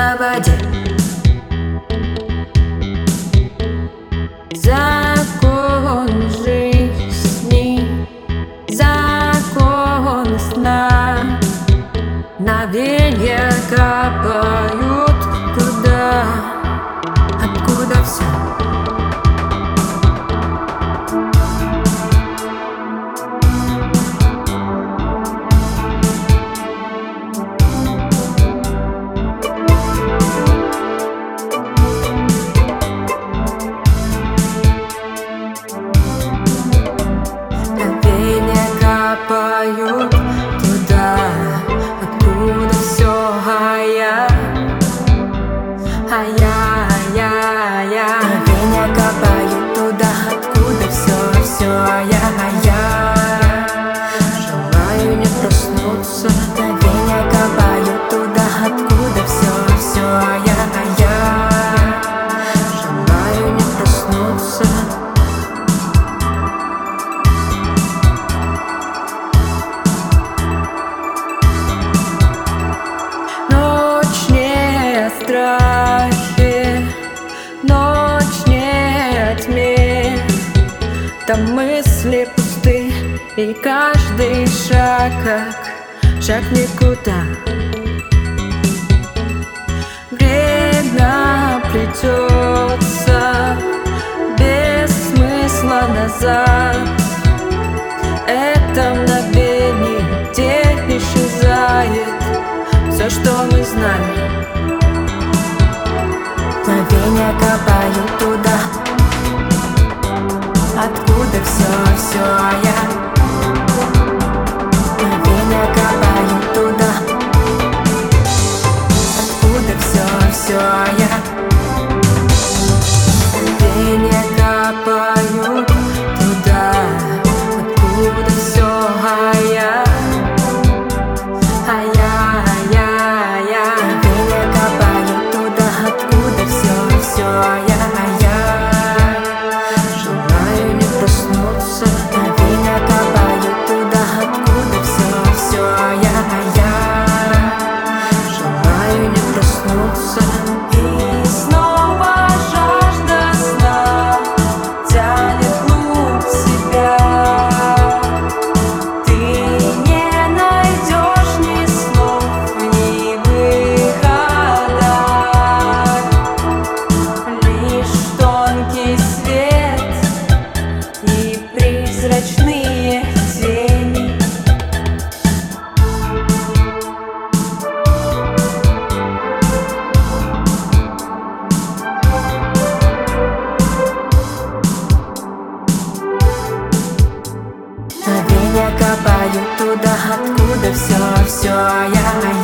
на воде. Закон жизни, закон сна. Мгновенья капают туда, откуда все. Мгновенья капают туда, откуда все, мгновенья капают туда, откуда все, желаю не проснуться. Мгновенья капают туда, откуда все, желаю не проснуться. Ночь не страхи, ночь не тьме. Там мысли пусты, и каждый шаг как шаг никуда. Время плетется без смысла назад. Это мгновение, где исчезает все, что мы знали. Мгновенья капают туда, откуда все, мгновенья капают туда, откуда все, мгновенья капают туда, откуда все, мгновенья капают туда, откуда все, желаю не проснуться. Мгновенья капают туда, откуда все, желаю не проснуться. И снова жажда сна тянет глубь себя. Ты не найдешь ни слов, ни выхода, лишь тонкий свет и призрачные тени. Мгновенья капают туда, откуда все,